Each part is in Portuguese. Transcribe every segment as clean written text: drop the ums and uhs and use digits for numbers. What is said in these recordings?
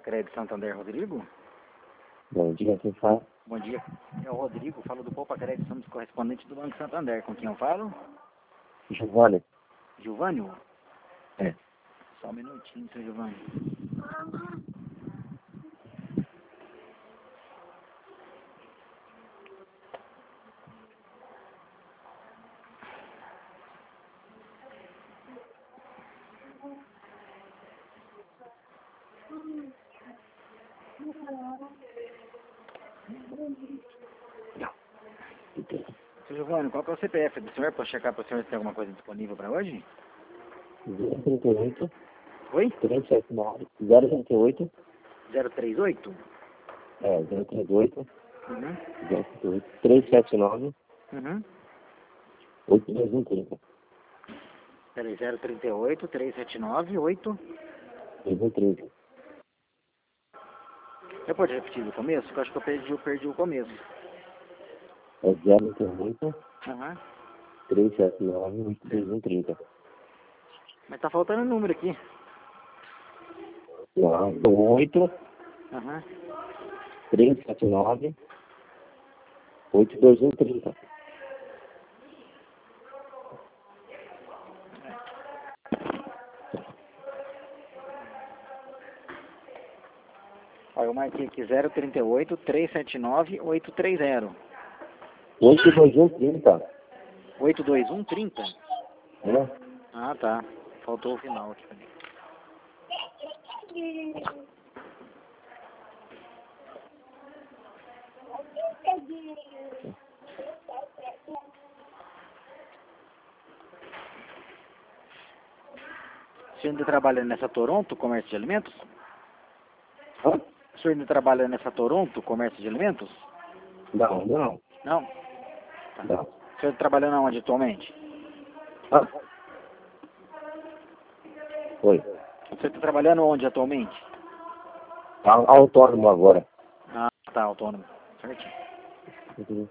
Crédito Santander, Rodrigo? Bom dia, quem fala? Bom dia, é o Rodrigo, falo do Poupa Crédito, somos correspondentes do Banco Santander. Com quem eu falo? Giovanni. Giovanni? É. Só um minutinho, seu Giovanni. Seu Giovanni, qual que é o CPF do senhor para checar para o senhor se tem alguma coisa disponível para hoje? 038 Oi? 379 038 038? 038 Uhum. 038 379 Uhum. 8230 Peraí, 038, 379, 8. 230. Você pode repetir do começo? Porque eu acho que eu perdi o começo. É 038 Aham. 379 8230. Mas tá faltando um número aqui. Não, 8 Aham. 379 8230. Ó, eu marquei aqui 038, 379, 830. 8230. 821, 30? Né? Ah, tá. Faltou o final aqui. O senhor ainda trabalha nessa Toronto, comércio de alimentos? Hã? O senhor ainda trabalha nessa Toronto, comércio de alimentos? Não, não. Não? Tá. Não. O senhor trabalha onde atualmente? Ah. Oi. O senhor está trabalhando onde atualmente? Autônomo agora. Ah, tá, autônomo. Certinho. Uhum.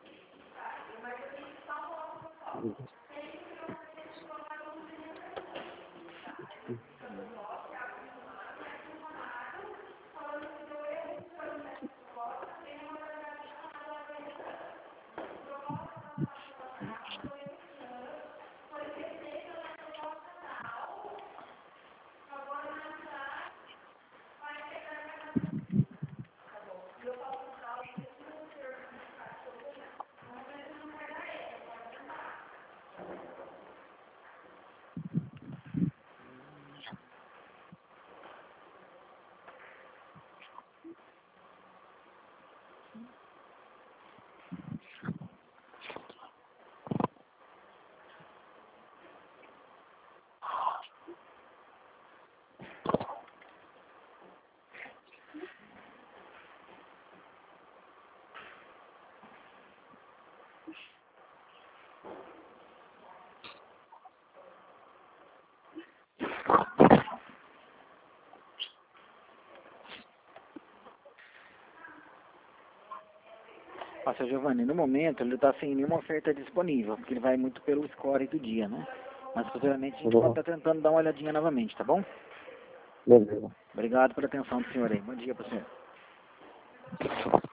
Ó, seu Giovanni, no momento ele está sem nenhuma oferta disponível, porque ele vai muito pelo score do dia, né? Mas futuramente a gente pode estar tentando dar uma olhadinha novamente, tá bom? Beleza. Obrigado pela atenção do senhor aí. Bom dia para o senhor.